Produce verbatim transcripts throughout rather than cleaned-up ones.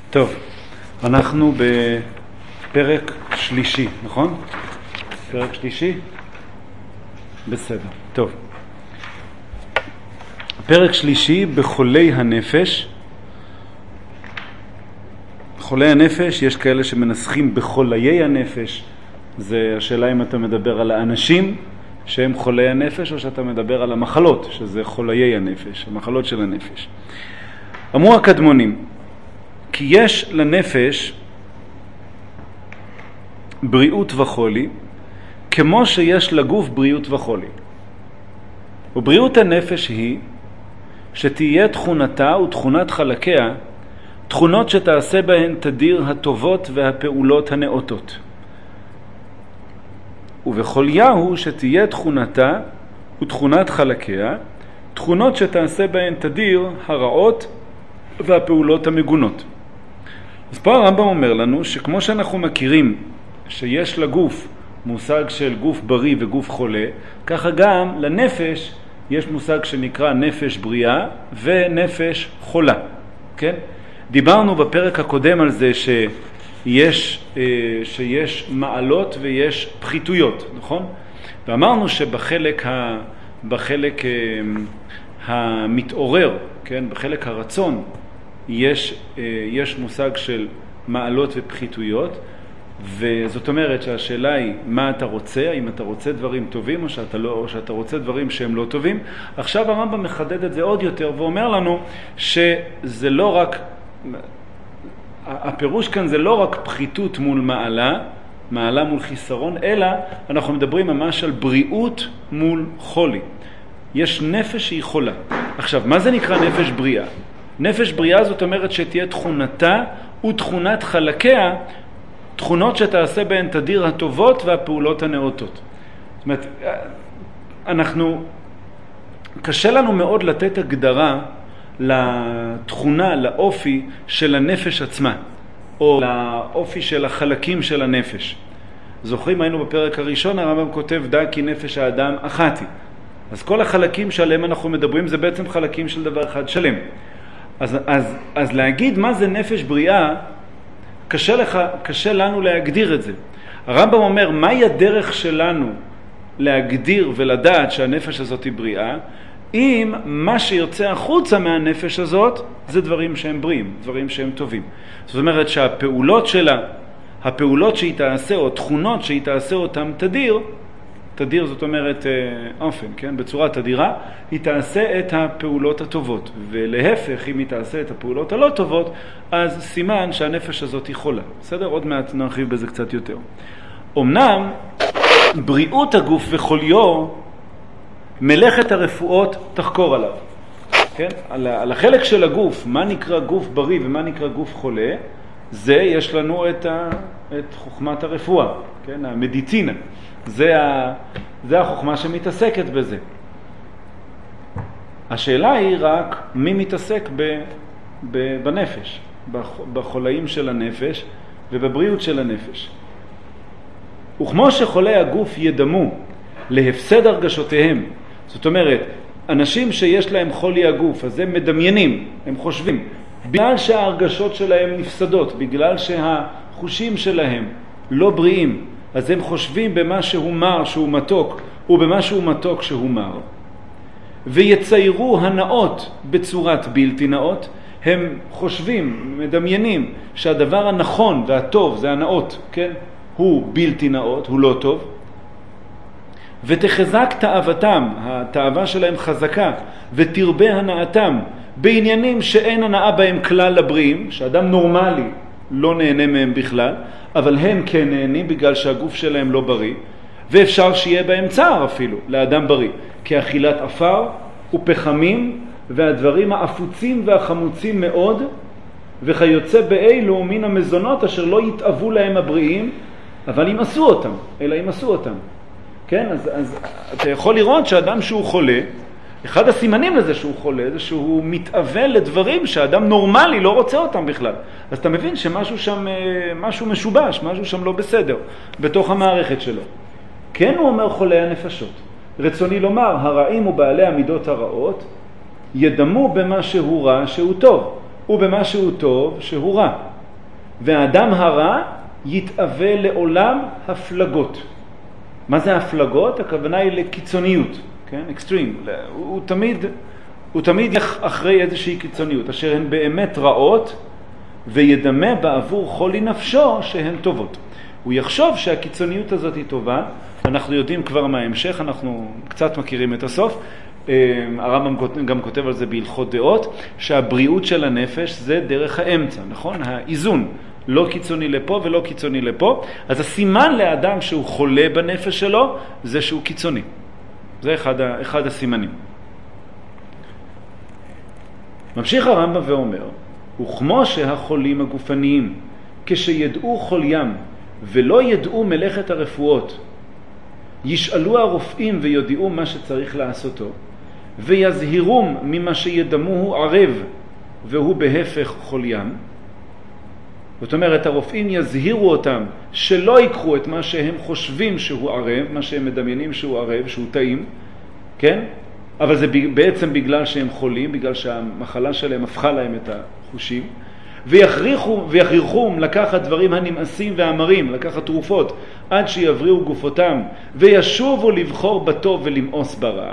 טוב, אנחנו בפרק שלישי, נכון? פרק שלישי? בסדר, טוב. פרק שלישי בחולי הנפש. חולי הנפש, יש כאלה שמנסחים בחוליי הנפש. זה השאלה אם אתה מדבר על האנשים שהם חולי הנפש, או שאתה מדבר על המחלות, שזה חוליי הנפש, המחלות של הנפש. אמרו הקדמונים, כי יש לנפש בריאות וחולי, כמו שיש לגוף בריאות וחולי. ובריאות הנפש היא שתהיה תכונתה ותכונת חלקיה, תכונות שתעשה בהן תדיר הטובות והפעולות הנאותות. ובחוליהו שתהיה תכונתה ותכונת חלקיה, תכונות שתעשה בהן תדיר הרעות והפעולות המגונות. אז פה הרמב"ם אומר לנו שכמו שאנחנו מכירים שיש לגוף מושג של גוף בריא וגוף חולה, ככה גם לנפש יש מושג שנקרא נפש בריאה ונפש חולה. כן? דיברנו בפרק הקודם על זה שיש, שיש מעלות ויש פחיתויות, נכון? ואמרנו שבחלק ה, בחלק המתעורר, כן? בחלק הרצון, יש, יש מושג של מעלות ופחיתויות, וזאת אומרת שהשאלה היא מה אתה רוצה, האם אתה רוצה דברים טובים או שאתה, לא, או שאתה רוצה דברים שהם לא טובים. עכשיו הרמב"ם מחדד את זה עוד יותר ואומר לנו שזה לא רק, הפירוש כאן זה לא רק פחיתות מול מעלה, מעלה מול חיסרון, אלא אנחנו מדברים ממש על בריאות מול חולי. יש נפש שהיא חולה. עכשיו, מה זה נקרא נפש בריאה? נפש בריאה זאת אומרת שתהיה תכונתה ותכונת חלקיה, תכונות שתעשה בהן תדיר הטובות והפעולות הנאותות. זאת אומרת, אנחנו, קשה לנו מאוד לתת הגדרה לתכונה, לאופי של הנפש עצמה, או לאופי של החלקים של הנפש. זוכרים, היינו בפרק הראשון, הרמב"ם כותב, דע כי נפש האדם אחת היא. אז כל החלקים שעליהם אנחנו מדברים זה בעצם חלקים של דבר אחד שלם. אז, אז, אז להגיד מה זה נפש בריאה, קשה, לך, קשה לנו להגדיר את זה. הרמב"ם אומר, מהי הדרך שלנו להגדיר ולדעת שהנפש הזאת היא בריאה, אם מה שיוצא החוצה מהנפש הזאת זה דברים שהם בריאים, דברים שהם טובים. זאת אומרת שהפעולות שלה, הפעולות שהיא תעשה או תכונות שהיא תעשה אותם תדיר, תדיר זאת אומרת אופן, כן? בצורה תדירה, היא תעשה את הפעולות הטובות. ולהפך, אם היא תעשה את הפעולות הלא טובות, אז סימן שהנפש הזאת היא חולה. בסדר? עוד מעט נרחיב בזה קצת יותר. אמנם, בריאות הגוף וחוליו, מלאכת הרפואות תחקור עליו. כן? על, על החלק של הגוף, מה נקרא גוף בריא ומה נקרא גוף חולה, זה יש לנו את, ה, את חוכמת הרפואה, כן? המדיצינה. זה, ה, זה החוכמה שמתעסקת בזה. השאלה היא רק מי מתעסק ב, ב, בנפש, בחולאים של הנפש ובבריאות של הנפש. וכמו שחולי הגוף ידמו להפסד הרגשותיהם, זאת אומרת, אנשים שיש להם חולי הגוף, אז הם מדמיינים, הם חושבים, בגלל שההרגשות שלהם נפסדות, בגלל שהחושים שלהם לא בריאים, אז הם חושבים במה שהוא מר שהוא מתוק, ובמה שהוא מתוק שהוא מר, ויציירו הנאות בצורת בלתי נאות. הם חושבים, מדמיינים, שהדבר הנכון והטוב, זה הנאות, כן? הוא בלתי נאות, הוא לא טוב. ותחזק תאוותם, התאווה שלהם חזקה, ותרבה הנאתם בעניינים שאין הנאה בהם כלל לבריאים, שאדם נורמלי לא נהנה מהם בכלל, אבל הם כן נהנים בגלל שהגוף שלהם לא בריא, ואפשר שיהיה בהם צער אפילו לאדם בריא, כאכילת אפר ופחמים והדברים האפוצים והחמוצים מאוד, וכיוצא באלו מן המזונות אשר לא יתאבו להם הבריאים, אבל ימסו אותם, אלא ימסו אותם. כן? אז, אז אתה יכול לראות שאדם שהוא חולה, אחד הסימנים לזה שהוא חולה, זה שהוא מתאבל לדברים שהאדם נורמלי לא רוצה אותם בכלל. אז אתה מבין שמשהו שם, משהו משובש, משהו שם לא בסדר, בתוך המערכת שלו. כן, הוא אומר חולי הנפשות. רצוני לומר, הרעים ובעלי המידות הרעות, ידמו במה שהוא רע שהוא טוב, ובמה שהוא טוב שהוא רע. והאדם הרע יתאווה לעולם הפלגות. מה זה הפלגות? הכוונה היא לקיצוניות, כן? אקסטרים. הוא, הוא תמיד, הוא תמיד אחרי איזושהי קיצוניות, אשר הן באמת רעות, וידמה בעבור חולי נפשו שהן טובות. הוא יחשוב שהקיצוניות הזאת היא טובה, אנחנו יודעים כבר מההמשך, אנחנו קצת מכירים את הסוף, הרמב"ם גם כותב על זה בהלכות דעות, שהבריאות של הנפש זה דרך האמצע, נכון? האיזון, לא קיצוני לפה ולא קיצוני לפה. אז הסימן לאדם שהוא חולה בנפש שלו זה שהוא קיצוני. זה אחד, אחד הסימנים. ממשיך הרמב"ם ואומר, וכמו שהחולים הגופניים, כשידעו חוליים ולא ידעו מלאכת הרפואות, ישאלו הרופאים ויודעו מה שצריך לעשותו, ויזהירום ממה שידמוהו ערב והוא בהפך חוליים. זאת אומרת, הרופאים יזהירו אותם שלא יקחו את מה שהם חושבים שהוא ערב, מה שהם מדמיינים שהוא ערב, שהוא טעים, כן? אבל זה בעצם בגלל שהם חולים, בגלל שהמחלה שלהם הפכה להם את החושים, ויכריחו, ויכריחום לקחת דברים הנמאסים והמרים, לקחת תרופות, עד שיבריאו גופותם, וישובו לבחור בטוב ולמאוס ברע.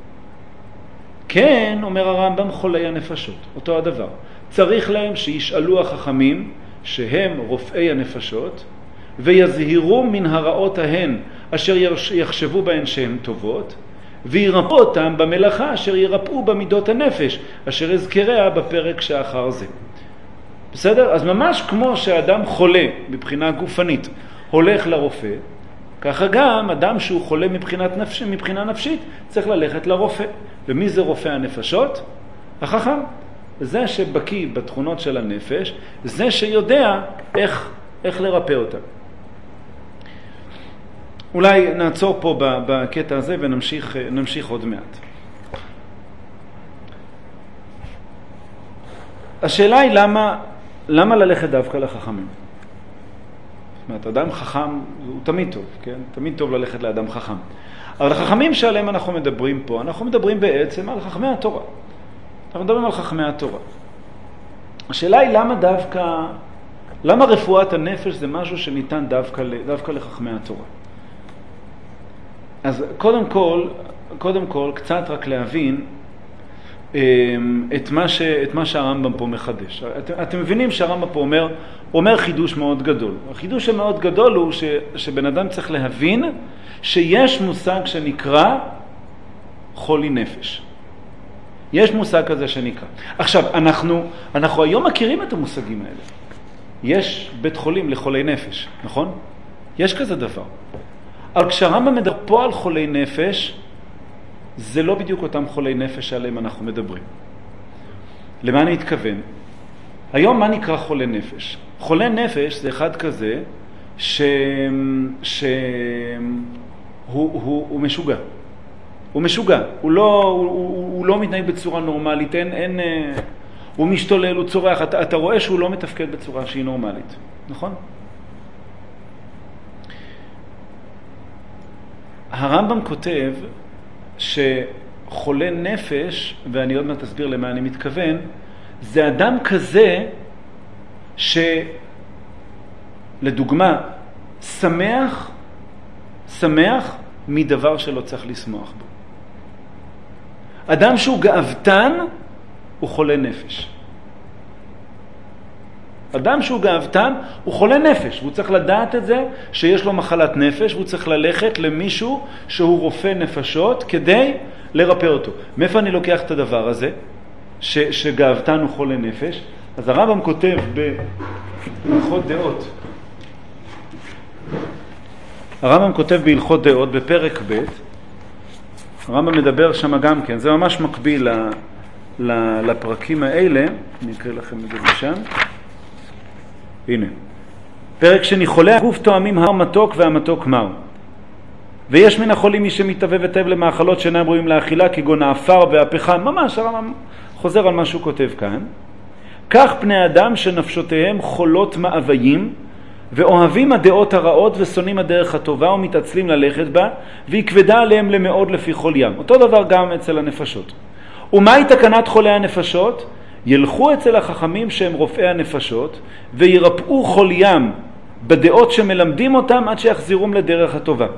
כן, אומר הרמב"ם, חולי הנפשות, אותו הדבר. צריך להם שישאלו החכמים, שהם רופאי הנפשות, ויזהירו מן הרעות ההן, אשר יחשבו בהן שהן טובות, וירפאו אותם במלאכה אשר ירפאו במידות הנפש, אשר הזכריה בפרק שאחר זה. בסדר? אז ממש כמו שאדם חולה מבחינה גופנית הולך לרופא, ככה גם אדם שהוא חולה מבחינת נפש, מבחינה נפשית צריך ללכת לרופא. ומי זה רופא הנפשות? החכם. זה שבקי בתכונות של הנפש, זה שיודע איך, איך לרפא אותה. אולי נעצור פה בקטע הזה ונמשיך נמשיך עוד מעט. השאלה היא למה, למה ללכת דווקא לחכמים? זאת אומרת, אדם חכם הוא תמיד טוב, כן? תמיד טוב ללכת לאדם חכם. אבל החכמים שעליהם אנחנו מדברים פה, אנחנו מדברים בעצם על חכמי התורה. אנחנו מדברים על חכמי התורה. השאלה היא למה דווקא, למה רפואת הנפש זה משהו שניתן דווקא, דווקא לחכמי התורה. אז קודם כל, קודם כל, קצת רק להבין את מה, ש, את מה שהרמב"ם פה מחדש. את, אתם מבינים שהרמב"ם פה אומר, אומר חידוש מאוד גדול. החידוש המאוד גדול הוא ש, שבן אדם צריך להבין שיש מושג שנקרא חולי נפש. יש מושג כזה שנקרא. עכשיו, אנחנו, אנחנו היום מכירים את המושגים האלה. יש בית חולים לחולי נפש, נכון? יש כזה דבר. אבל כשהרמב"ם מדבר פה על חולי נפש, זה לא בדיוק אותם חולי נפש שעליהם אנחנו מדברים. למה אני מתכוון? היום מה נקרא חולה נפש? חולה נפש זה אחד כזה ש... ש... הוא, הוא, הוא משוגע. הוא משוגע. הוא לא, הוא, הוא, הוא לא מתנהג בצורה נורמלית. אין, אין, הוא משתולל, הוא צורח. אתה, אתה רואה שהוא לא מתפקד בצורה שהיא נורמלית. נכון? הרמב"ם כותב שחולה נפש, ואני עוד מעט אסביר למה אני מתכוון, זה אדם כזה שלדוגמה שמח, שמח מדבר שלא צריך לשמוח בו. אדם שהוא גאוותן הוא חולה נפש. אדם שהוא גאוותן הוא חולה נפש, והוא צריך לדעת את זה שיש לו מחלת נפש, והוא צריך ללכת למישהו שהוא רופא נפשות כדי לרפא אותו. מאיפה אני לוקח את הדבר הזה, ש, שגאוותן הוא חולה נפש? אז הרמב"ם כותב בהלכות דעות, הרמב"ם כותב בהלכות דעות בפרק ב', הרמב"ם מדבר שם גם כן, זה ממש מקביל ל, ל, לפרקים האלה, אני אקריא לכם את זה משם. הנה, פרק שני, חולי הגוף תואמים הר מתוק והמתוק מר. ויש מן החולים מי שמתאבב היטב למאכלות שאינם ראויים לאכילה, כגון האפר והפחם. ממש, הרמב"ם חוזר על מה שהוא כותב כאן. כך פני אדם שנפשותיהם חולות מאוויים, ואוהבים הדעות הרעות ושונאים הדרך הטובה ומתעצלים ללכת בה, והיא כבדה עליהם למאוד לפי כל ים. אותו דבר גם אצל הנפשות. ומהי תקנת חולי הנפשות? ילכו אצל החכמים שהם רופאי הנפשות, וירפאו חוליים בדעות שמלמדים אותם עד שיחזירום לדרך הטובה.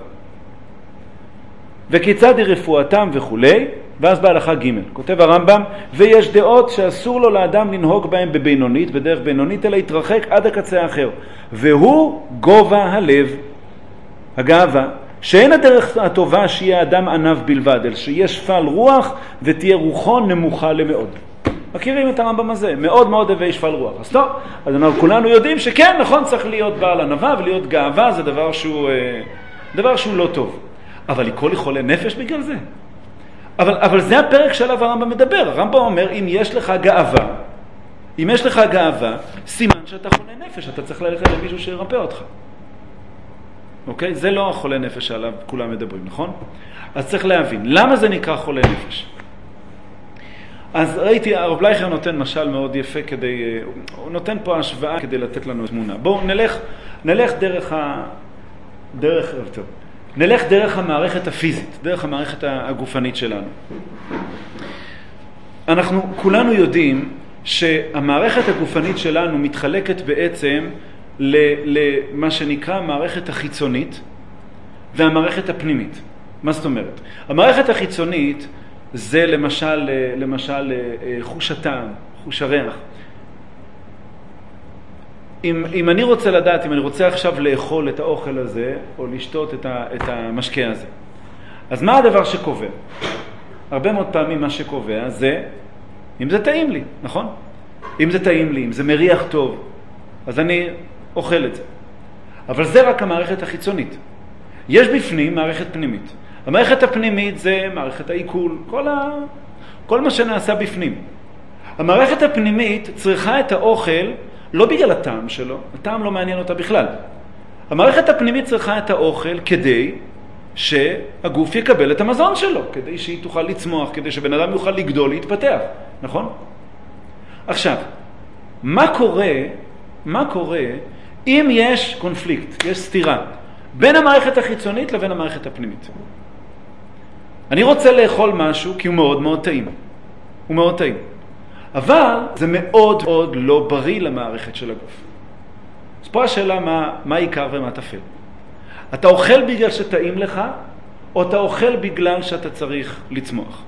וכיצד היא רפואתם וכולי, ואז בהלכה ג' כותב הרמב"ם, ויש דעות שאסור לו לאדם לנהוג בהם בבינונית, בדרך בינונית, אלא יתרחק עד הקצה האחר. והוא גובה הלב, הגאווה, שאין הדרך הטובה שיהיה אדם ענב בלבד, אלא שיהיה שפל רוח ותהיה רוחו נמוכה למאוד. מכירים את הרמב"ם הזה? מאוד מאוד הווי שפל רוח. אז טוב, אז אנחנו כולנו יודעים שכן, נכון, צריך להיות בעל ענווה, ולהיות גאווה זה דבר שהוא, דבר שהוא לא טוב. אבל לקרוא לי חולה נפש בגלל זה? אבל, אבל זה הפרק שעליו הרמב"ם מדבר. הרמב"ם אומר, אם יש לך גאווה, אם יש לך גאווה, סימן שאתה חולה נפש, אתה צריך ללכת למישהו שירפא אותך. אוקיי? זה לא החולה נפש שעליו כולם מדברים, נכון? אז צריך להבין, למה זה נקרא חולה נפש? אז ראיתי, הרב לייכר נותן משל מאוד יפה כדי, הוא נותן פה השוואה כדי לתת לנו תמונה. בואו נלך, נלך דרך ה... דרך, טוב. נלך דרך המערכת הפיזית, דרך המערכת הגופנית שלנו. אנחנו כולנו יודעים שהמערכת הגופנית שלנו מתחלקת בעצם למה שנקרא המערכת החיצונית והמערכת הפנימית. מה זאת אומרת? המערכת החיצונית זה למשל, למשל חוש הטעם, חוש הריח. אם, אם אני רוצה לדעת, אם אני רוצה עכשיו לאכול את האוכל הזה, או לשתות את, ה, את המשקה הזה, אז מה הדבר שקובע? הרבה מאוד פעמים מה שקובע זה, אם זה טעים לי, נכון? אם זה טעים לי, אם זה מריח טוב, אז אני אוכל את זה. אבל זה רק המערכת החיצונית. יש בפנים מערכת פנימית. המערכת הפנימית זה מערכת העיכול, כל, ה... כל מה שנעשה בפנים. המערכת הפנימית צריכה את האוכל לא בגלל הטעם שלו, הטעם לא מעניין אותה בכלל. המערכת הפנימית צריכה את האוכל כדי שהגוף יקבל את המזון שלו, כדי שהיא תוכל לצמוח, כדי שבן אדם יוכל לגדול, להתפתח, נכון? עכשיו, מה קורה, מה קורה אם יש קונפליקט, יש סתירה, בין המערכת החיצונית לבין המערכת הפנימית? אני רוצה לאכול משהו כי הוא מאוד מאוד טעים. הוא מאוד טעים. אבל זה מאוד מאוד לא בריא למערכת של הגוף. אז פה השאלה מה, מה עיקר ומה תפל. אתה אוכל בגלל שטעים לך, או אתה אוכל בגלל שאתה צריך לצמוח.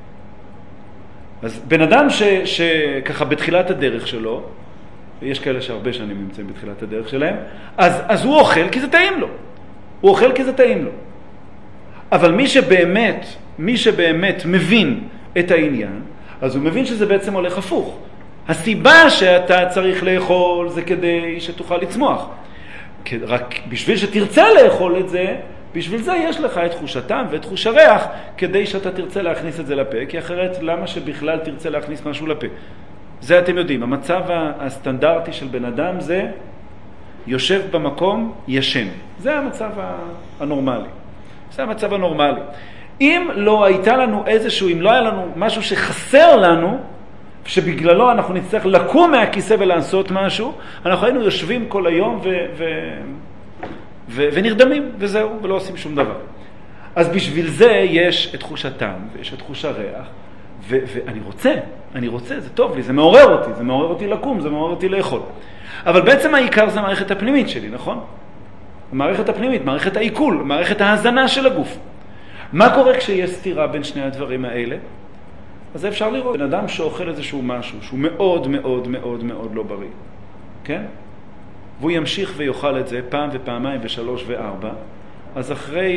אז בן אדם ש, שככה בתחילת הדרך שלו, ויש כאלה שהרבה שנים נמצאים בתחילת הדרך שלהם, אז, אז הוא אוכל כי זה טעים לו. הוא אוכל כי זה טעים לו. אבל מי שבאמת, מי שבאמת מבין את העניין, אז הוא מבין שזה בעצם הולך הפוך. הסיבה שאתה צריך לאכול זה כדי שתוכל לצמוח. רק בשביל שתרצה לאכול את זה, בשביל זה יש לך את תחוש הטעם ואת תחוש הריח, כדי שאתה תרצה להכניס את זה לפה, כי אחרת למה שבכלל תרצה להכניס משהו לפה? זה אתם יודעים, המצב הסטנדרטי של בן אדם זה יושב במקום, ישן. זה המצב הנורמלי. זה המצב הנורמלי. אם לא הייתה לנו איזשהו, אם לא היה לנו משהו שחסר לנו, שבגללו אנחנו נצטרך לקום מהכיסא ולעשות משהו, אנחנו היינו יושבים כל היום ו- ו- ו- ונרדמים, וזהו, ולא עושים שום דבר. אז בשביל זה יש את תחוש הטעם, ויש את תחוש הריח, ו- ואני רוצה, אני רוצה, זה טוב לי, זה מעורר אותי, זה מעורר אותי לקום, זה מעורר אותי לאכול. אבל בעצם העיקר זה המערכת הפנימית שלי, נכון? המערכת הפנימית, מערכת העיכול, מערכת ההזנה של הגוף. מה קורה כשיש סתירה בין שני הדברים האלה? אז אפשר לראות בן אדם שאוכל איזשהו משהו שהוא מאוד מאוד מאוד מאוד לא בריא, כן? והוא ימשיך ויאכל את זה פעם ופעמיים ושלוש וארבע, אז אחרי,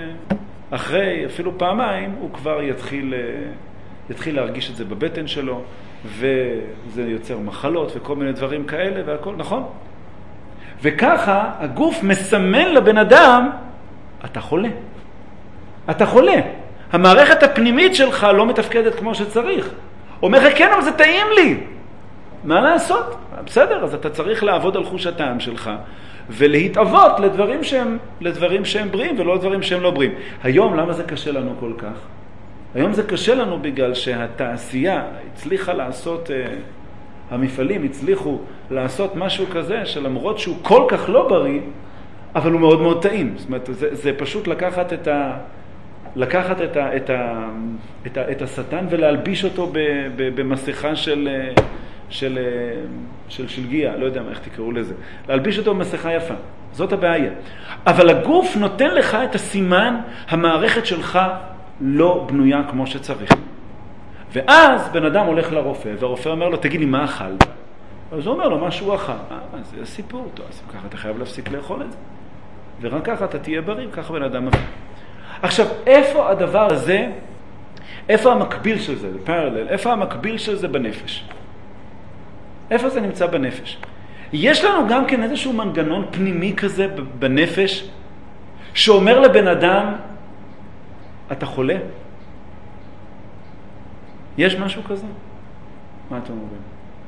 אחרי אפילו פעמיים הוא כבר יתחיל, יתחיל להרגיש את זה בבטן שלו, וזה יוצר מחלות וכל מיני דברים כאלה והכל, נכון? וככה הגוף מסמן לבן אדם, אתה חולה. אתה חולה. המערכת הפנימית שלך לא מתפקדת כמו שצריך. אומר לך, כן, אבל זה טעים לי. מה לעשות? בסדר, אז אתה צריך לעבוד על חוש הטעם שלך, ולהתאבות לדברים שהם, לדברים שהם בריאים, ולא לדברים שהם לא בריאים. היום, למה זה קשה לנו כל כך? היום זה קשה לנו בגלל שהתעשייה הצליחה לעשות, המפעלים הצליחו לעשות משהו כזה, שלמרות שהוא כל כך לא בריא, אבל הוא מאוד מאוד טעים. זאת אומרת, זה, זה פשוט לקחת את ה... לקחת את, ה, את, ה, את, ה, את השטן ולהלביש אותו ב, ב, במסכה של, של, של שלגיה, לא יודע איך תקראו לזה. להלביש אותו במסכה יפה. זאת הבעיה. אבל הגוף נותן לך את הסימן, המערכת שלך לא בנויה כמו שצריך. ואז בן אדם הולך לרופא, והרופא אומר לו, תגיד לי, מה אכל? אז הוא אומר לו, מה שהוא אכל. אה, זה סיפור, טוב, אז ככה אתה חייב להפסיק לאכול את זה. ורק ככה אתה תהיה בריא, ככה בן אדם מבין. עכשיו, איפה הדבר הזה, איפה המקביל של זה, פרלל, איפה המקביל של זה בנפש? איפה זה נמצא בנפש? יש לנו גם כן איזשהו מנגנון פנימי כזה בנפש, שאומר לבן אדם, אתה חולה? יש משהו כזה? מה אתם אומרים?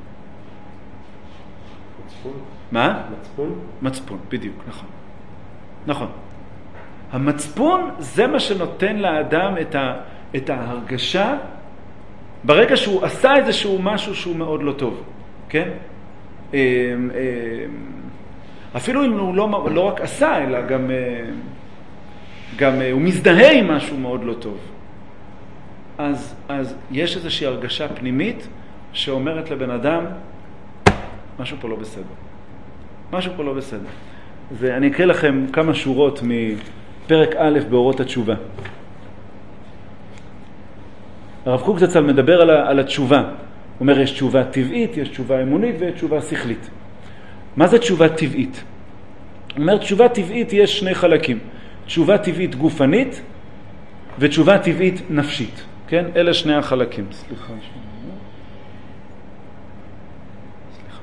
מצפון. מה? מצפון? מצפון, בדיוק, נכון. נכון. המצפון זה מה שנותן לאדם את, ה, את ההרגשה, ברגע שהוא עשה איזשהו משהו שהוא מאוד לא טוב, כן? אפילו אם הוא לא, לא רק עשה, אלא גם, גם הוא מזדהה עם משהו מאוד לא טוב. אז, אז יש איזושהי הרגשה פנימית שאומרת לבן אדם, משהו פה לא בסדר. משהו פה לא בסדר. ואני אקריא לכם כמה שורות מפרק א' באורות התשובה. הרב קוק זצ"ל מדבר על, על התשובה. הוא אומר, יש תשובה טבעית, יש תשובה אמונית ויש תשובה שכלית. מה זה תשובה טבעית? הוא אומר, תשובה טבעית יש שני חלקים. תשובה טבעית גופנית ותשובה טבעית נפשית. כן? אלה שני החלקים. סליחה. סליחה.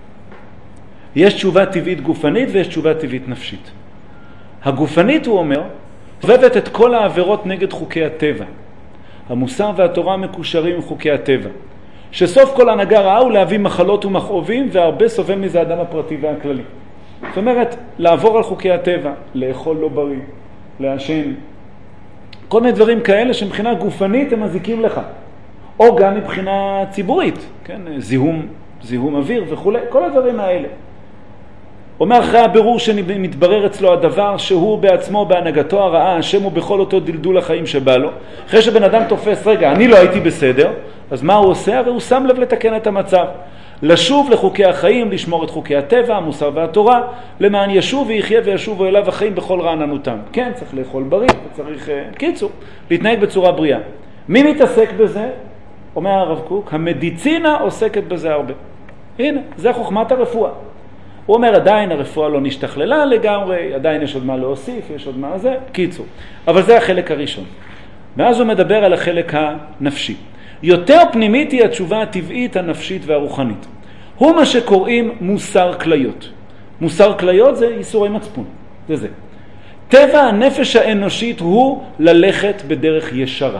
יש תשובה טבעית גופנית ויש תשובה טבעית נפשית. הגופנית, הוא אומר, סובבת את כל העבירות נגד חוקי הטבע. המוסר והתורה מקושרים עם חוקי הטבע. שסוף כל הנהגה רעה הוא להביא מחלות ומכאובים, והרבה סובל מזה האדם הפרטי והכללי. זאת אומרת, לעבור על חוקי הטבע, לאכול לא בריא, לעשן, כל מיני דברים כאלה שמבחינה גופנית הם מזיקים לך. או גם מבחינה ציבורית, כן? זיהום, זיהום אוויר וכו', כל הדברים האלה. אומר אחרי הבירור שמתברר אצלו הדבר שהוא בעצמו בהנהגתו הרעה, השם הוא בכל אותו דלדול החיים שבא לו. אחרי שבן אדם תופס, רגע, אני לא הייתי בסדר, אז מה הוא עושה? הרי הוא שם לב לתקן את המצב. לשוב לחוקי החיים, לשמור את חוקי הטבע, המוסר והתורה, למען ישוב ויחיה וישובו אליו החיים בכל רעננותם. כן, צריך לאכול בריא, צריך, קיצור, להתנהג בצורה בריאה. מי מתעסק בזה? אומר הרב קוק, המדיצינה עוסקת בזה הרבה. הנה, זה חוכמת הרפואה. הוא אומר, עדיין הרפואה לא נשתכללה לגמרי, עדיין יש עוד מה להוסיף, יש עוד מה זה, קיצור. אבל זה החלק הראשון. ואז הוא מדבר על החלק הנפשי. יותר פנימית היא התשובה הטבעית, הנפשית והרוחנית. הוא מה שקוראים מוסר כליות. מוסר כליות זה איסורי מצפון, זה זה. טבע הנפש האנושית הוא ללכת בדרך ישרה.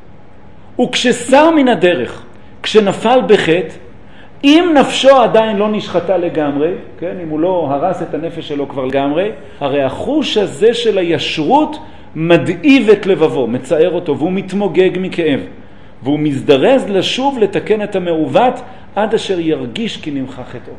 וכשסר מן הדרך, כשנפל בחטא, אם נפשו עדיין לא נשחטה לגמרי, כן, אם הוא לא הרס את הנפש שלו כבר לגמרי, הרי החוש הזה של הישרות מדאיב את לבבו, מצער אותו, והוא מתמוגג מכאב. והוא מזדרז לשוב לתקן את המעוות עד אשר ירגיש כי נמחה חטאו.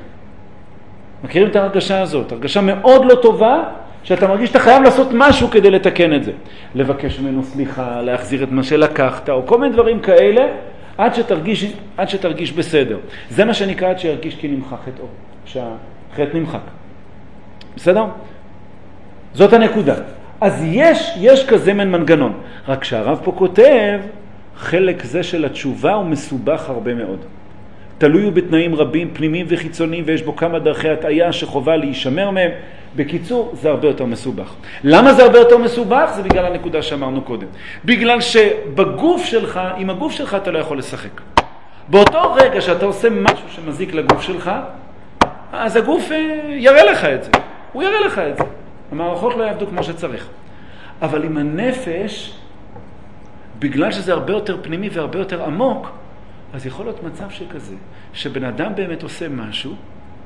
מכירים את ההרגשה הזאת? הרגשה מאוד לא טובה, שאתה מרגיש שאתה חייב לעשות משהו כדי לתקן את זה. לבקש ממנו סליחה, להחזיר את מה שלקחת, או כל מיני דברים כאלה, עד שתרגיש, עד שתרגיש בסדר. זה מה שנקרא עד שירגיש כי נמחה חטאו, שהחטא נמחק. בסדר? זאת הנקודה. אז יש, יש כזה מן מנגנון. רק שהרב פה כותב, חלק זה של התשובה הוא מסובך הרבה מאוד. תלוי הוא בתנאים רבים, פנימיים וחיצוניים, ויש בו כמה דרכי הטעיה שחובה להישמר מהם. בקיצור, זה הרבה יותר מסובך. למה זה הרבה יותר מסובך? זה בגלל הנקודה שאמרנו קודם. בגלל שבגוף שלך, עם הגוף שלך אתה לא יכול לשחק. באותו רגע שאתה עושה משהו שמזיק לגוף שלך, אז הגוף יראה לך את זה. הוא יראה לך את זה. המערכות לא יעבדו כמו שצריך. אבל עם הנפש, בגלל שזה הרבה יותר פנימי והרבה יותר עמוק, אז יכול להיות מצב שכזה, שבן אדם באמת עושה משהו,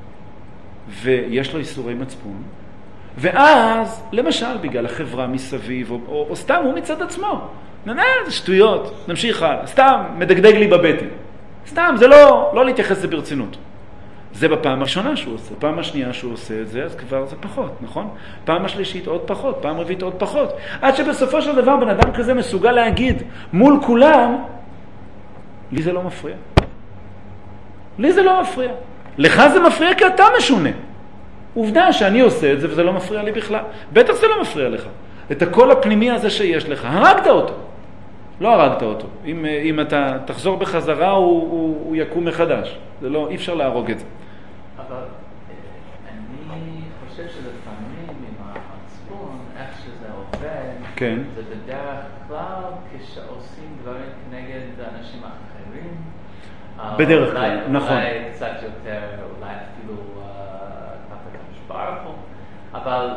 ויש לו איסורי מצפון, ואז, למשל, בגלל החברה מסביב, או, או, או סתם הוא מצד עצמו, ננה, זה שטויות, נמשיך הלאה, סתם מדגדג לי בבטן. סתם, זה לא, לא להתייחס זה ברצינות. זה בפעם הראשונה שהוא עושה. פעם השנייה שהוא עושה את זה, אז כבר זה פחות, נכון? פעם השלישית עוד פחות, פעם רביעית עוד פחות. עד שבסופו של דבר בן אדם כזה מסוגל להגיד מול כולם, לי זה לא מפריע. לי זה לא מפריע. לך זה מפריע כי אתה משונה. עובדה שאני עושה את זה וזה לא מפריע לי בכלל. בטח זה לא מפריע לך. את הקול הפנימי הזה שיש לך, הרגת אותו. לא הרגת אותו. אם, אם אתה תחזור בחזרה, הוא, הוא, הוא יקום מחדש. זה לא, אי אפשר להרוג את זה. אבל אני חושב שלפעמים עם המצפון, איך שזה עובד, כן. זה בדרך כלל כשעושים דברים כנגד אנשים אחרים. בדרך כלל, נכון. אולי קצת יותר, אולי אפילו כפת המשברחו, אבל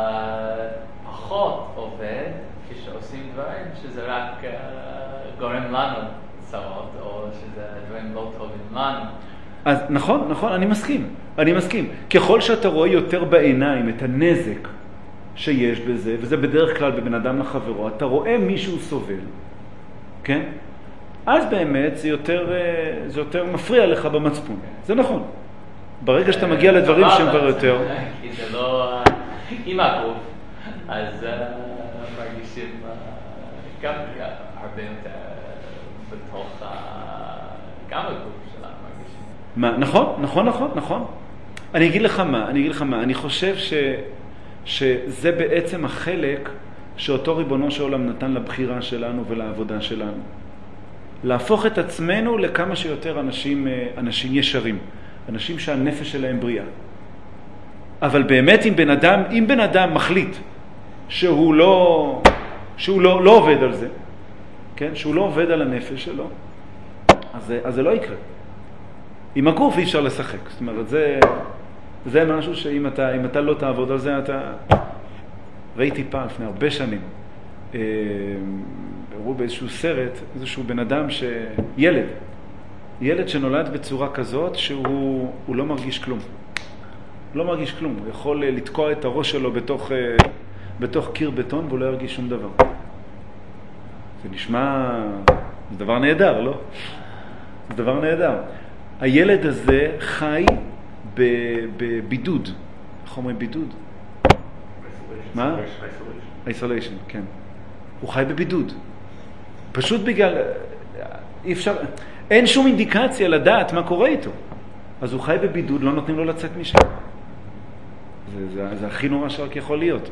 פחות עובד כשעושים דברים שזה רק גורם לנו צרות, או שזה דברים לא טובים לנו. אז נכון, נכון, אני מסכים, אני מסכים. ככל שאתה רואה יותר בעיניים את הנזק שיש בזה, וזה בדרך כלל בבן אדם לחברו, אתה רואה מישהו סובל, כן? אז באמת זה יותר, זה יותר מפריע לך במצפון. זה נכון. ברגע שאתה מגיע לדברים שהם כבר יותר... כי זה לא... עם הגוף, אז מרגישים גם הרבה יותר בתוך גם הגוף שלנו מרגישים. מה? נכון, נכון, נכון, נכון. אני אגיד לך מה, אני אגיד לך מה. אני חושב ש... שזה בעצם החלק שאותו ריבונו של עולם נתן לבחירה שלנו ולעבודה שלנו. להפוך את עצמנו לכמה שיותר אנשים, אנשים ישרים, אנשים שהנפש שלהם בריאה. אבל באמת אם בן אדם, אם בן אדם מחליט שהוא לא, שהוא לא, לא עובד על זה, כן? שהוא לא עובד על הנפש שלו, אז, אז זה לא יקרה. עם הגוף אי אפשר לשחק. זאת אומרת, זה, זה משהו שאם אתה, אם אתה לא תעבוד על זה, אתה... ראיתי פעם לפני הרבה שנים, הראו באיזשהו סרט, איזשהו בן אדם ש... ילד, ילד שנולד בצורה כזאת שהוא הוא לא מרגיש כלום. הוא לא מרגיש כלום, הוא יכול לתקוע את הראש שלו בתוך, בתוך קיר בטון והוא לא ירגיש שום דבר. זה נשמע, זה דבר נהדר, לא? זה דבר נהדר. הילד הזה חי בבידוד. איך אומרים בידוד? מה? איסוליישן, כן. הוא חי בבידוד. פשוט בגלל, אי אפשר, אין שום אינדיקציה לדעת מה קורה איתו. אז הוא חי בבידוד, לא נותנים לו לצאת משם. זה, זה, זה הכי נורא שרק יכול להיות.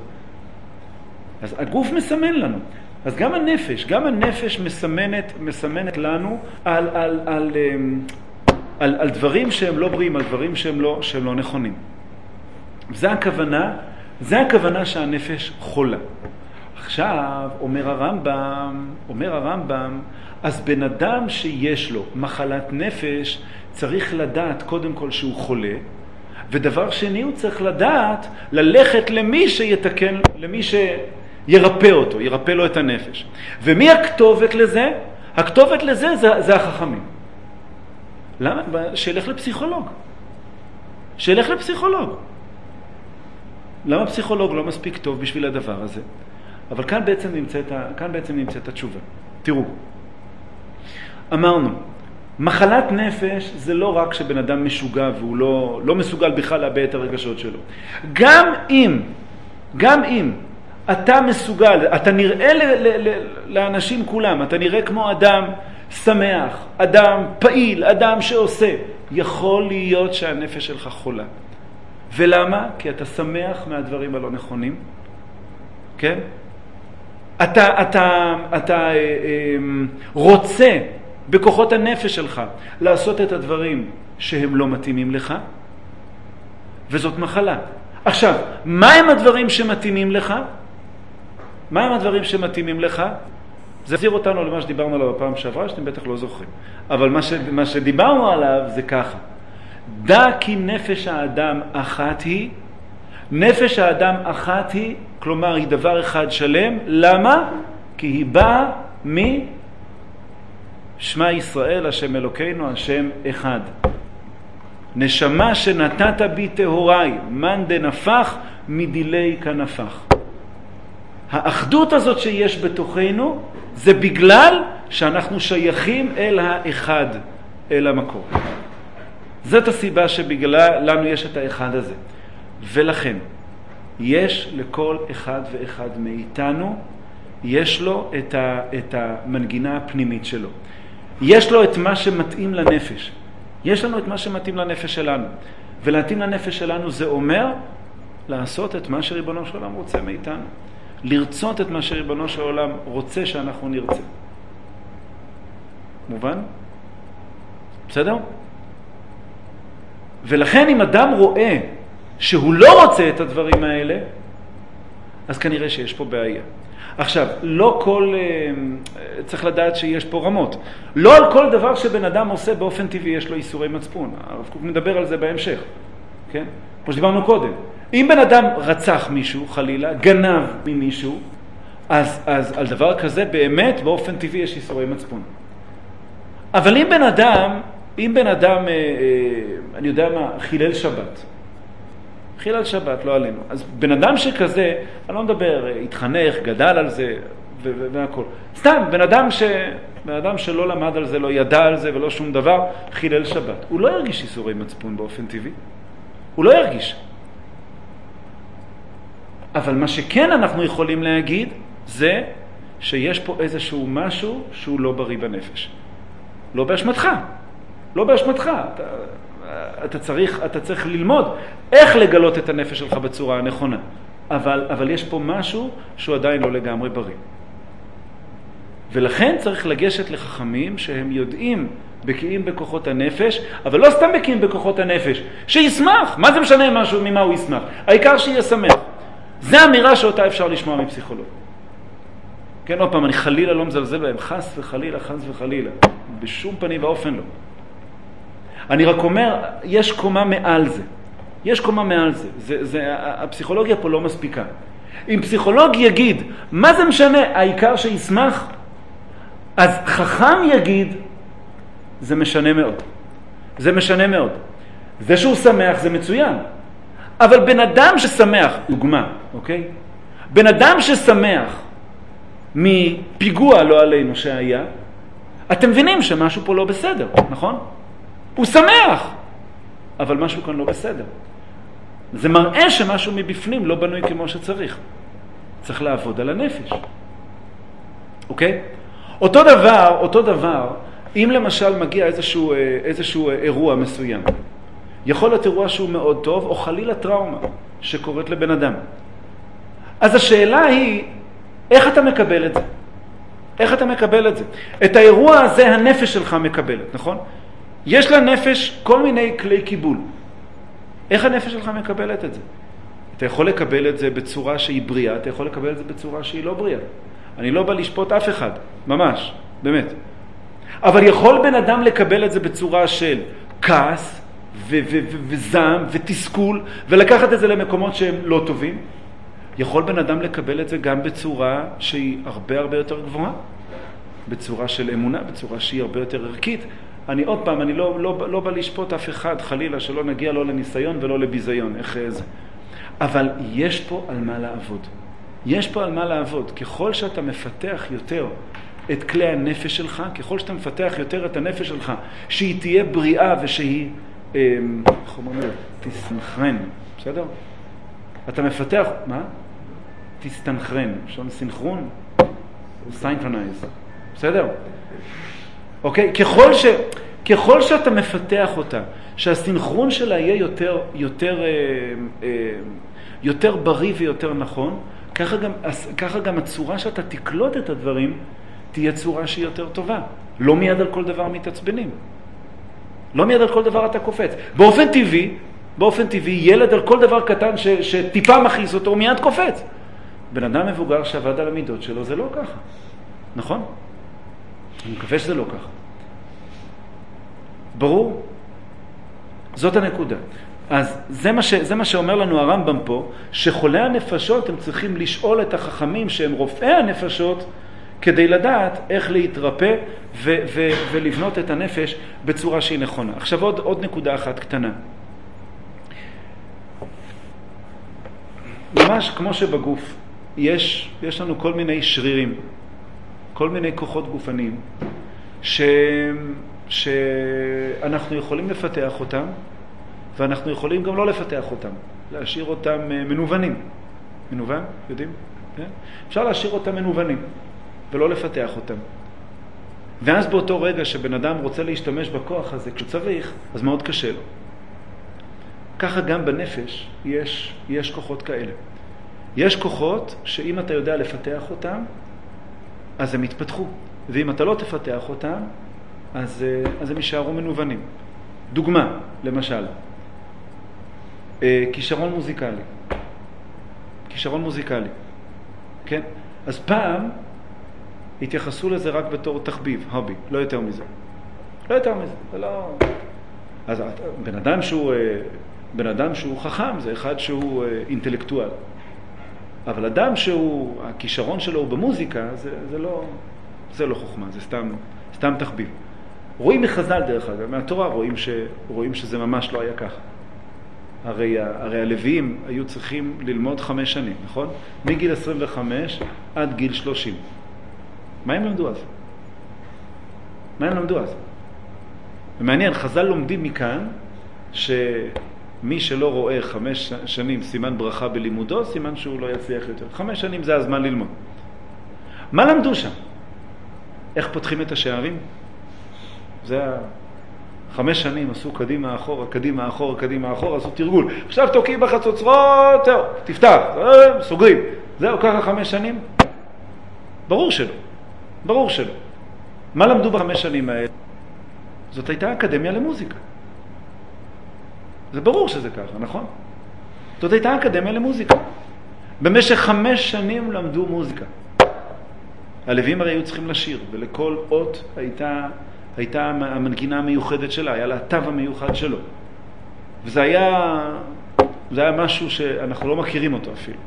אז הגוף מסמן לנו. אז גם הנפש, גם הנפש מסמנת, מסמנת לנו על, על, על, על, על דברים שהם לא בריאים, על דברים שהם לא, שהם לא נכונים. זה הכוונה, זה הכוונה שהנפש חולה. עכשיו, אומר הרמב"ם, אומר הרמב"ם, אז בן אדם שיש לו מחלת נפש, צריך לדעת קודם כל שהוא חולה, ודבר שני הוא צריך לדעת ללכת למי שיתקן, למי שירפא אותו, ירפא לו את הנפש. ומי הכתובת לזה? הכתובת לזה זה, זה החכמים. למה? שילך לפסיכולוג. שילך לפסיכולוג. למה פסיכולוג לא מספיק טוב בשביל הדבר הזה? אבל כאן בעצם נמצאת, כאן בעצם נמצאת התשובה. תראו, אמרנו, מחלת נפש זה לא רק שבן אדם משוגע והוא לא, לא מסוגל בכלל להביע את הרגשות שלו. גם אם, גם אם אתה מסוגל, אתה נראה ל, ל, ל, לאנשים כולם, אתה נראה כמו אדם שמח, אדם פעיל, אדם שעושה, יכול להיות שהנפש שלך חולה. ולמה? כי אתה שמח מהדברים הלא נכונים. כן? אתה, אתה, אתה אה, אה, רוצה בכוחות הנפש שלך לעשות את הדברים שהם לא מתאימים לך, וזאת מחלה. עכשיו, מה הם הדברים שמתאימים לך? מה הם הדברים שמתאימים לך? זה יחזיר אותנו למה שדיברנו עליו בפעם שעברה, שאתם בטח לא זוכרים. אבל מה, ש, מה שדיברנו עליו זה ככה. דע כי נפש האדם אחת היא, נפש האדם אחת היא, כלומר היא דבר אחד שלם. למה? כי היא באה מי? שמע ישראל, השם אלוקינו, השם אחד. נשמה שנתת בי טהורי, מן דנפח מדילי כנפח. האחדות הזאת שיש בתוכנו, זה בגלל שאנחנו שייכים אל האחד, אל המקור. זאת הסיבה שבגלל לנו יש את האחד הזה. ולכן, יש לכל אחד ואחד מאיתנו, יש לו את, ה, את המנגינה הפנימית שלו. יש לו את מה שמתאים לנפש. יש לנו את מה שמתאים לנפש שלנו. ולהתאים לנפש שלנו זה אומר לעשות את מה שריבונו של עולם רוצה מאיתנו. לרצות את מה שריבונו של עולם רוצה שאנחנו נרצה. מובן? בסדר? ולכן אם אדם רואה שהוא לא רוצה את הדברים האלה, אז כנראה שיש פה בעיה. עכשיו, לא כל, צריך לדעת שיש פה רמות. לא על כל דבר שבן אדם עושה באופן טבעי יש לו איסורי מצפון. הרב קוק מדבר על זה בהמשך. כן? כמו שדיברנו קודם. אם בן אדם רצח מישהו, חלילה, גנב ממישהו, אז, אז על דבר כזה באמת באופן טבעי יש איסורי מצפון. אבל אם בן אדם, אם בן אדם, אה, אה, אני יודע מה, חילל שבת. חילל שבת, לא עלינו. אז בן אדם שכזה, אני לא מדבר, התחנך, גדל על זה והכל. סתם, בן אדם, ש, בן אדם שלא למד על זה, לא ידע על זה ולא שום דבר, חילל שבת. הוא לא ירגיש איסורי מצפון באופן טבעי. הוא לא ירגיש. אבל מה שכן אנחנו יכולים להגיד, זה שיש פה איזשהו משהו שהוא לא בריא בנפש. לא באשמתך. לא באשמתך. אתה, אתה צריך, אתה צריך ללמוד איך לגלות את הנפש שלך בצורה הנכונה. אבל, אבל יש פה משהו שהוא עדיין לא לגמרי בריא. ולכן צריך לגשת לחכמים שהם יודעים, בקיאים בכוחות הנפש, אבל לא סתם בקיאים בכוחות הנפש, שישמח. מה זה משנה משהו ממה הוא ישמח? העיקר שיהיה שמח. זה אמירה שאותה אפשר לשמוע מפסיכולוג. כן, עוד פעם, אני חלילה לא מזלזל בהם, חס וחלילה, חס וחלילה. בשום פנים ואופן לא. אני רק אומר, יש קומה מעל זה. יש קומה מעל זה. זה, זה הפסיכולוגיה פה לא מספיקה. אם פסיכולוג יגיד, מה זה משנה? העיקר שישמח? אז חכם יגיד, זה משנה מאוד. זה משנה מאוד. זה שהוא שמח זה מצוין. אבל בן אדם ששמח, דוגמה, אוקיי? בן אדם ששמח מפיגוע לא עלינו שהיה, אתם מבינים שמשהו פה לא בסדר, נכון? הוא שמח, אבל משהו כאן לא בסדר. זה מראה שמשהו מבפנים לא בנוי כמו שצריך. צריך לעבוד על הנפש. אוקיי? אותו דבר, אותו דבר, אם למשל מגיע איזשהו, איזשהו אירוע מסוים, יכול להיות אירוע שהוא מאוד טוב, או חלילה טראומה שקורית לבן אדם. אז השאלה היא, איך אתה מקבל את זה? איך אתה מקבל את זה? את האירוע הזה הנפש שלך מקבלת, נכון? יש לנפש כל מיני כלי קיבול. איך הנפש שלך מקבלת את זה? אתה יכול לקבל את זה בצורה שהיא בריאה, אתה יכול לקבל את זה בצורה שהיא לא בריאה. אני לא בא לשפוט אף אחד, ממש, באמת. אבל יכול בן אדם לקבל את זה בצורה של כעס, ו- ו- ו- וזעם ותסכול, ולקחת את זה למקומות שהם לא טובים. יכול בן אדם לקבל את זה גם בצורה שהיא הרבה הרבה יותר גבוהה, בצורה של אמונה, בצורה שהיא הרבה יותר ערכית. אני עוד פעם, אני לא, לא, לא בא לשפוט אף אחד, חלילה, שלא נגיע לא לניסיון ולא לביזיון, איך זה. אבל יש פה על מה לעבוד. יש פה על מה לעבוד. ככל שאתה מפתח יותר את כלי הנפש שלך, ככל שאתה מפתח יותר את הנפש שלך, שהיא תהיה בריאה ושהיא, איך אומרים לו? תסנכרן, בסדר? אתה מפתח, מה? תסתנכרן, שון סינכרון? סיינכרונייז, בסדר? אוקיי? ככל ש... ככל שאתה מפתח אותה, שהסינכרון שלה יהיה יותר, יותר, אה, אה, יותר בריא ויותר נכון, ככה גם, ככה גם הצורה שאתה תקלוט את הדברים, תהיה צורה שהיא יותר טובה. לא מיד על כל דבר מתעצבנים. לא מיד על כל דבר אתה קופץ. באופן טבעי, באופן טבעי, ילד על כל דבר קטן ש, שטיפה מכעיס אותו, הוא מיד קופץ. בן אדם מבוגר שעבד על המידות שלו, זה לא ככה. נכון? אני מקווה שזה לא ככה. ברור? זאת הנקודה. אז זה מה, ש, זה מה שאומר לנו הרמב"ם פה, שחולי הנפשות הם צריכים לשאול את החכמים שהם רופאי הנפשות, כדי לדעת איך להתרפא ו- ו- ולבנות את הנפש בצורה שהיא נכונה. עכשיו עוד, עוד נקודה אחת קטנה. ממש כמו שבגוף יש, יש לנו כל מיני שרירים, כל מיני כוחות גופניים, ש... שאנחנו יכולים לפתח אותם, ואנחנו יכולים גם לא לפתח אותם, להשאיר אותם מנוונים. מנוון? יודעים? כן? אפשר להשאיר אותם מנוונים, ולא לפתח אותם. ואז באותו רגע שבן אדם רוצה להשתמש בכוח הזה כשהוא צריך, אז מאוד קשה לו. ככה גם בנפש יש, יש כוחות כאלה. יש כוחות שאם אתה יודע לפתח אותם, אז הם יתפתחו. ואם אתה לא תפתח אותם, אז, אז הם יישארו מנוונים. דוגמה, למשל, כישרון מוזיקלי. כישרון מוזיקלי. כן? אז פעם התייחסו לזה רק בתור תחביב, הובי, לא יותר מזה. לא יותר מזה, זה לא... אז בן אדם שהוא, בן אדם שהוא חכם, זה אחד שהוא אינטלקטואל. אבל אדם שהוא, הכישרון שלו הוא במוזיקה, זה, זה לא, זה לא חוכמה, זה סתם, סתם תחביב. רואים מחז"ל דרך אגב, מהתורה רואים, ש, רואים שזה ממש לא היה ככה. הרי, הרי הלוויים היו צריכים ללמוד חמש שנים, נכון? מגיל עשרים וחמש עד גיל שלושים. מה הם למדו אז? מה הם למדו אז? ומעניין, חז"ל לומדים מכאן שמי שלא רואה חמש שנים סימן ברכה בלימודו, סימן שהוא לא יצליח יותר. חמש שנים זה הזמן ללמוד. מה למדו שם? איך פותחים את השערים? זה חמש שנים עשו קדימה אחורה, קדימה אחורה, קדימה אחורה, עשו תרגול. עכשיו תוקיע בחצוצרות, זהו, תפתח, סוגרים. זהו, ככה חמש שנים? ברור שלא. ברור שלא. מה למדו בחמש שנים האלה? זאת הייתה אקדמיה למוזיקה. זה ברור שזה ככה, נכון? זאת הייתה אקדמיה למוזיקה. במשך חמש שנים למדו מוזיקה. הלוויים הרי היו צריכים לשיר, ולכל אות הייתה, הייתה המנגינה המיוחדת שלה, היה לה התו המיוחד שלו. וזה היה, זה היה משהו שאנחנו לא מכירים אותו אפילו.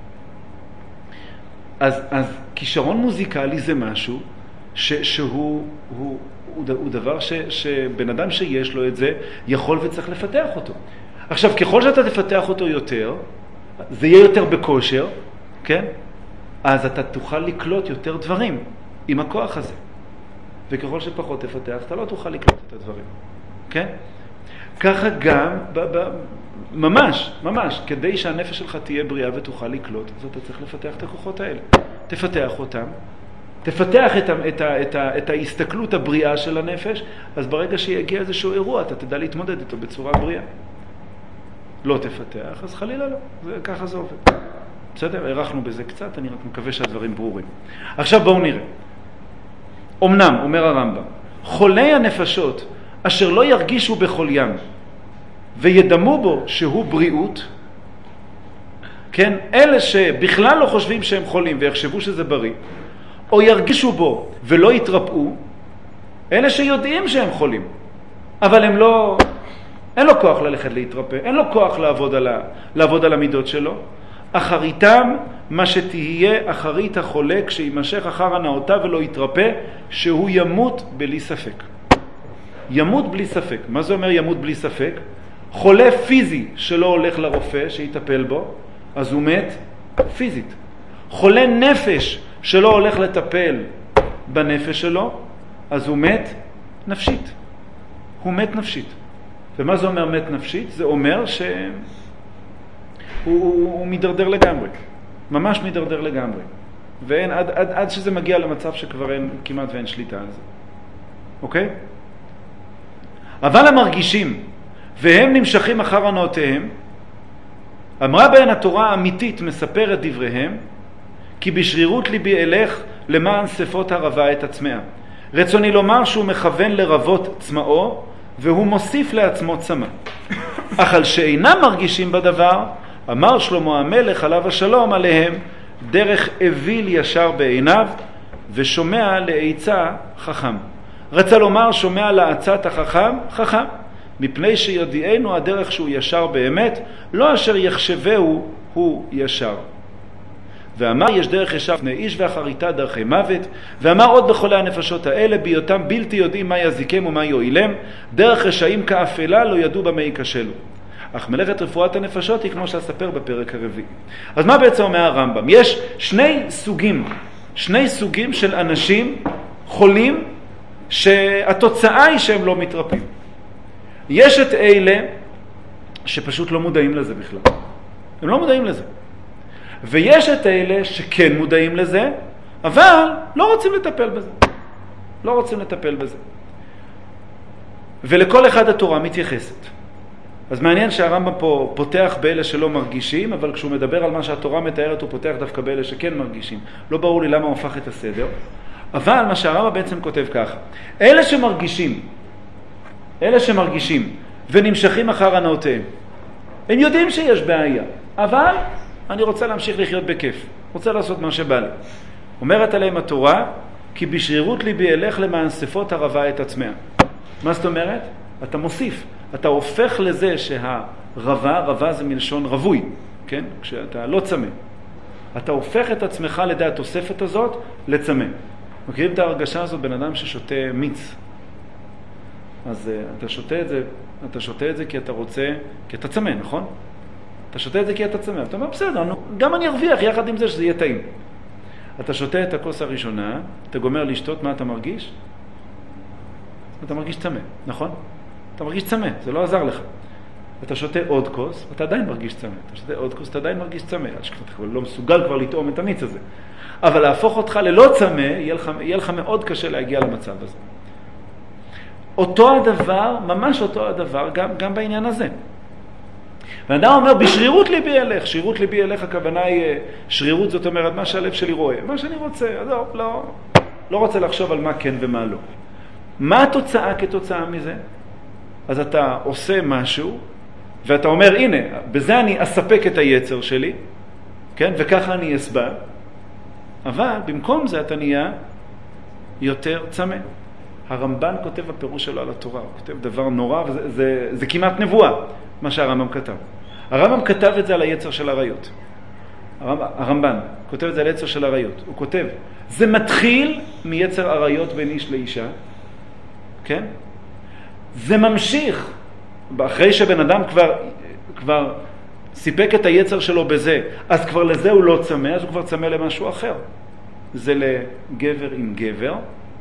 אז, אז כישרון מוזיקלי זה משהו ש, שהוא הוא, הוא, הוא דבר ש, שבן אדם שיש לו את זה יכול וצריך לפתח אותו. עכשיו, ככל שאתה תפתח אותו יותר, זה יהיה יותר בכושר, כן? אז אתה תוכל לקלוט יותר דברים עם הכוח הזה. וככל שפחות תפתח, אתה לא תוכל לקלוט את הדברים. כן? ככה גם, ב- ב- ממש, ממש, כדי שהנפש שלך תהיה בריאה ותוכל לקלוט, אז אתה צריך לפתח את הכוחות האלה. תפתח אותם, תפתח את, ה- את, ה- את, ה- את ההסתכלות הבריאה של הנפש, אז ברגע שיגיע איזשהו אירוע, אתה תדע להתמודד איתו בצורה בריאה. לא תפתח, אז חלילה לא. זה, ככה זה עובד. בסדר? ערכנו בזה קצת, אני רק מקווה שהדברים ברורים. עכשיו בואו נראה. אמנם, אומר הרמב"ם, חולי הנפשות אשר לא ירגישו בכל ים וידמו בו שהוא בריאות, כן, אלה שבכלל לא חושבים שהם חולים ויחשבו שזה בריא, או ירגישו בו ולא יתרפאו, אלה שיודעים שהם חולים, אבל הם לא, אין לו כוח ללכת להתרפא, אין לו כוח לעבוד על, ה, לעבוד על המידות שלו, אחריתם מה שתהיה אחרית החולה כשימשך אחר הנאותיו ולא יתרפא, שהוא ימות בלי ספק. ימות בלי ספק. מה זה אומר ימות בלי ספק? חולה פיזי שלא הולך לרופא שיטפל בו, אז הוא מת פיזית. חולה נפש שלא הולך לטפל בנפש שלו, אז הוא מת נפשית. הוא מת נפשית. ומה זה אומר מת נפשית? זה אומר ש... הוא, הוא, הוא מדרדר לגמרי, ממש מדרדר לגמרי. ואין, עד, עד, עד שזה מגיע למצב שכבר אין, כמעט ואין שליטה על זה. אוקיי? אבל המרגישים, והם נמשכים אחר הנאותיהם, אמרה בהן התורה האמיתית מספרת דבריהם, כי בשרירות ליבי אלך למען שפות הרבה את הצמאה. רצוני לומר שהוא מכוון לרבות צמאו, והוא מוסיף לעצמו צמא. אך על שאינם מרגישים בדבר, אמר שלמה המלך עליו השלום עליהם, דרך אוויל ישר בעיניו, ושומע לעצה חכם. רצה לומר שומע לעצת החכם, חכם, מפני שידיענו הדרך שהוא ישר באמת, לא אשר יחשבהו הוא ישר. ואמר יש דרך ישר לפני איש ואחריתה דרכי מוות, ואמר עוד בחולי הנפשות האלה, בהיותם בלתי יודעים מה יזיקם ומה יועילם, דרך רשעים כאפלה לא ידעו במה ייכשלו. אך מלאכת רפואת הנפשות היא כמו שאספר בפרק הרביעי. אז מה בעצם אומר הרמב"ם? יש שני סוגים, שני סוגים של אנשים חולים שהתוצאה היא שהם לא מתרפים. יש את אלה שפשוט לא מודעים לזה בכלל. הם לא מודעים לזה. ויש את אלה שכן מודעים לזה, אבל לא רוצים לטפל בזה. לא רוצים לטפל בזה. ולכל אחד התורה מתייחסת. אז מעניין שהרמב"ם פה פותח באלה שלא מרגישים, אבל כשהוא מדבר על מה שהתורה מתארת, הוא פותח דווקא באלה שכן מרגישים. לא ברור לי למה הוא הפך את הסדר. אבל מה שהרמב"ם בעצם כותב ככה. אלה שמרגישים, אלה שמרגישים ונמשכים אחר הנאותיהם, הם יודעים שיש בעיה, אבל אני רוצה להמשיך לחיות בכיף. רוצה לעשות מה שבא לי. אומרת עליהם התורה, כי בשרירות ליבי אלך למען שפות הרבה את עצמיה. מה זאת אומרת? אתה מוסיף. אתה הופך לזה שהרבה, רבה זה מלשון רבוי, כן? כשאתה לא צמא. אתה הופך את עצמך לידי התוספת הזאת לצמא. מכירים את ההרגשה הזאת בן אדם ששותה מיץ. אז uh, אתה שותה את זה, אתה שותה את זה כי אתה רוצה, כי אתה צמא, נכון? אתה שותה את זה כי אתה צמא. אתה אומר, בסדר, גם אני ארוויח יחד עם זה שזה יהיה טעים. אתה שותה את הכוס הראשונה, אתה גומר לשתות, מה אתה מרגיש? אתה מרגיש צמא, נכון? אתה מרגיש צמא, זה לא עזר לך. אתה שותה עוד כוס, אתה עדיין מרגיש צמא. אתה שותה עוד כוס, אתה עדיין מרגיש צמא. אתה לא מסוגל כבר לטעום את המיץ הזה. אבל להפוך אותך ללא צמא, יהיה לך, יהיה לך מאוד קשה להגיע למצב הזה. אותו הדבר, ממש אותו הדבר, גם, גם בעניין הזה. ואדם אומר, בשרירות ליבי אלך. שרירות ליבי אלך, הכוונה היא, שרירות זאת אומרת, מה שהלב שלי רואה. מה שאני רוצה, לא, לא, לא רוצה לחשוב על מה כן ומה לא. מה התוצאה כתוצאה מזה? אז אתה עושה משהו, ואתה אומר, הנה, בזה אני אספק את היצר שלי, כן? וככה אני אסבע. אבל במקום זה אתה נהיה יותר צמא. הרמב"ן כותב בפירוש שלו על התורה, הוא כותב דבר נורא, וזה זה, זה כמעט נבואה, מה שהרמב"ם כתב. הרמב"ם כתב את זה על היצר של הריות. הרמב"ן, הרמב"ן כותב את זה על היצר של הריות. הוא כותב, זה מתחיל מיצר הריות בין איש לאישה, כן? זה ממשיך, אחרי שבן אדם כבר, כבר סיפק את היצר שלו בזה, אז כבר לזה הוא לא צמא, אז הוא כבר צמא למשהו אחר. זה לגבר עם גבר,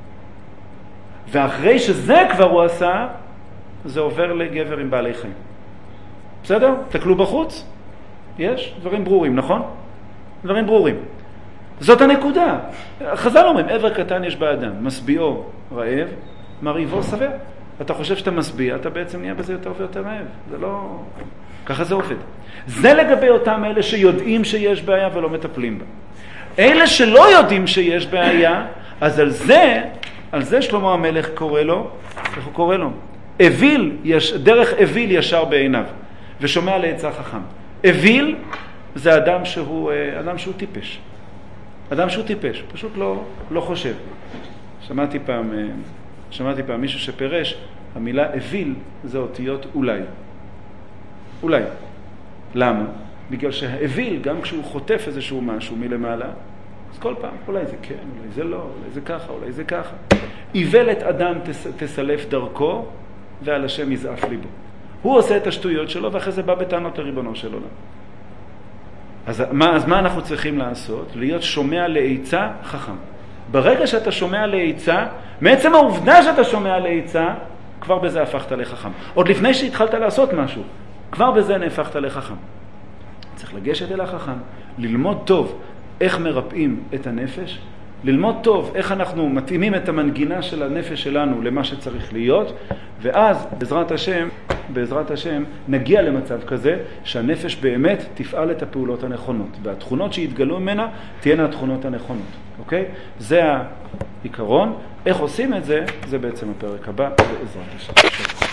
ואחרי שזה כבר הוא עשה, זה עובר לגבר עם בעלי חיים. בסדר? תקלו בחוץ? יש? דברים ברורים, נכון? דברים ברורים. זאת הנקודה. חז"ל אומרים, עבר קטן יש באדם, משביעו רעב, מרעיבו שבע. אתה חושב שאתה משביע, אתה בעצם נהיה בזה יותר ויותר רעב. זה לא... ככה זה עובד. זה לגבי אותם אלה שיודעים שיש בעיה ולא מטפלים בה. אלה שלא יודעים שיש בעיה, אז על זה, על זה שלמה המלך קורא לו, איך הוא קורא לו? אביל, יש, דרך אביל ישר בעיניו, ושומע לעצה חכם. אביל זה אדם שהוא, אדם שהוא טיפש. אדם שהוא טיפש, פשוט לא, לא חושב. שמעתי פעם, שמעתי פעם מישהו שפרש, המילה אביל זה אותיות אולי. אולי. למה? בגלל שהאוויל, גם כשהוא חוטף איזשהו משהו מלמעלה, אז כל פעם, אולי זה כן, אולי זה לא, אולי זה ככה, אולי זה ככה. איוולת אדם תס, תסלף דרכו, ועל השם יזעף ליבו. הוא עושה את השטויות שלו, ואחרי זה בא בטענות לריבונו של עולם. אז מה, אז מה אנחנו צריכים לעשות? להיות שומע לעיצה חכם. ברגע שאתה שומע לעיצה, מעצם העובדה שאתה שומע לעיצה, כבר בזה הפכת לחכם. עוד לפני שהתחלת לעשות משהו, כבר בזה נהפכת לחכם. צריך לגשת אל החכם, ללמוד טוב איך מרפאים את הנפש, ללמוד טוב איך אנחנו מתאימים את המנגינה של הנפש שלנו למה שצריך להיות, ואז בעזרת השם, בעזרת השם נגיע למצב כזה שהנפש באמת תפעל את הפעולות הנכונות, והתכונות שיתגלו ממנה תהיינה התכונות הנכונות. אוקיי? זה העיקרון. איך עושים את זה? זה בעצם הפרק הבא, בעזרת השם.